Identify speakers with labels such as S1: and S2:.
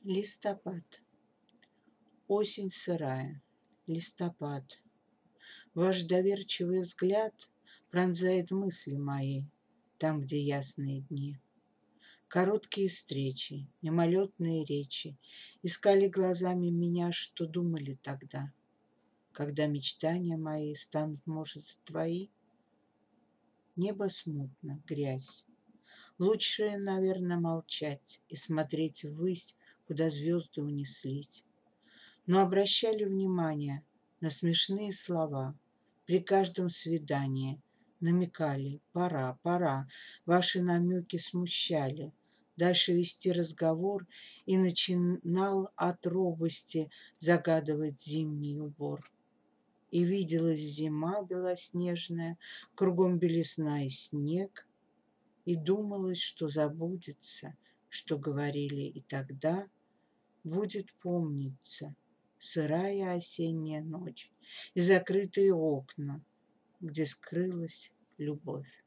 S1: Листопад. Осень сырая. Листопад. Ваш доверчивый взгляд пронзает мысли мои там, где ясные дни. Короткие встречи, мимолетные речи искали глазами меня, что думали тогда, когда мечтания мои станут, может, твои. Небо смутно, грязь. Лучше, наверное, молчать и смотреть ввысь, куда звезды унеслись. Но обращали внимание на смешные слова. При каждом свидании намекали: пора, пора. Ваши намеки смущали. Дальше вести разговор и начинал от робости загадывать зимний убор. И виделась зима белоснежная, кругом белизна и снег, и думалось, что забудется, что говорили и тогда, будет помниться сырая осенняя ночь и закрытые окна, где скрылась любовь.